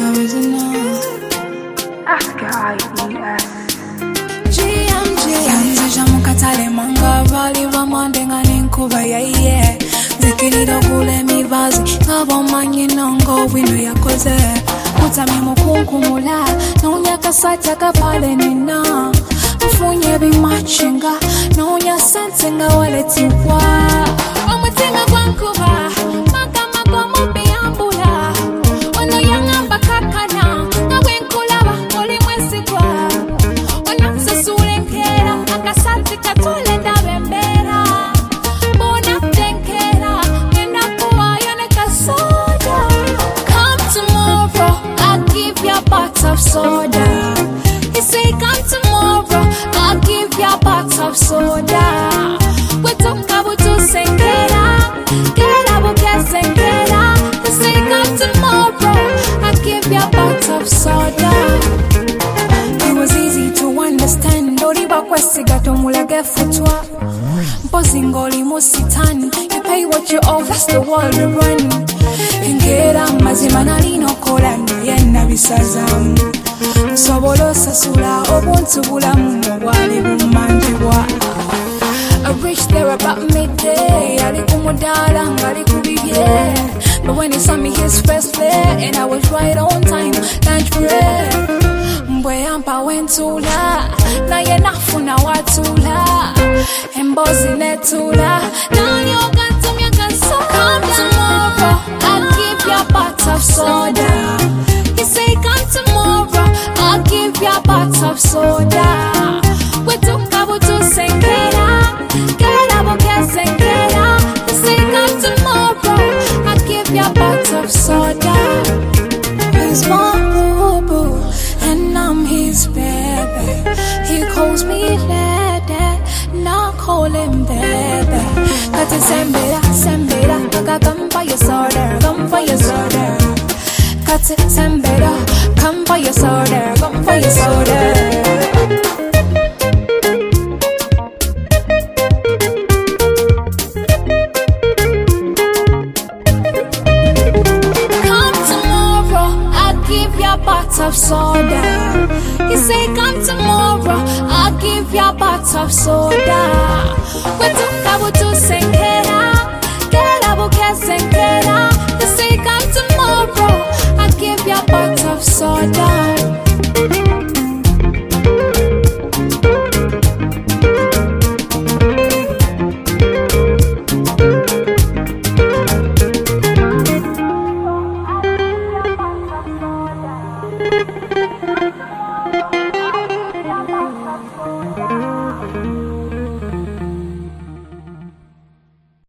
original. Ask IES. Yanze jamukatale manga bali bamandenga n'enkuba yaye nzikirira okula emibazi ng'abamanyi nongo wino yakoze mutami mukunkumula noonya kasata kapale nina nfunye bimachinga noonya sente nga waletibwa omutima gwankuba magama g'omubiyambula ono yangamba kakana nga bwenkulaba oli mwesigwa ono nsasula enkeera akasati katole ndaba embeera bonadde enkeera enakuwaayo ne kasoda. Come tomorrow, I'll give you a bottle of soda. He say come tomorrow, I'll give you a bottle of soda. We talk about to senkera, get up, get senkera. He say come tomorrow, I'll give you a bottle of soda. It was easy to understand. Oli bakwesiga tomulage futwa. Mpozinga oli musitan. You pay what you owe, that's the world we run. Engera mazima nalina okola naye nabisazamu nsobola osasula obuntu bulamu obwali bumanjibwa. I reached there about midday. Ali ku mudaala ngali ku bibye. But when he saw me his first flare and I was right on time, lunch break. Mbwe yampa wentula naye nafuna watula embozi netula nanyoga ntumya kasoda. Come tomorrow, I'll give you a bottle of soda. He say come tomorrow, I'll give you a bottle of soda. We took about to senkera, get up, get senkera. He say come tomorrow, I'll give you a bottle of soda. He's my boo-boo and I'm his baby. He calls me lady, now call him baby. Got to sembera, sembera, come for your soda, come for your soda. Got to sembera, come for your soda, come for your soda. Of soda. He say come tomorrow, I'll give you a bottle of soda. We took about to senkera.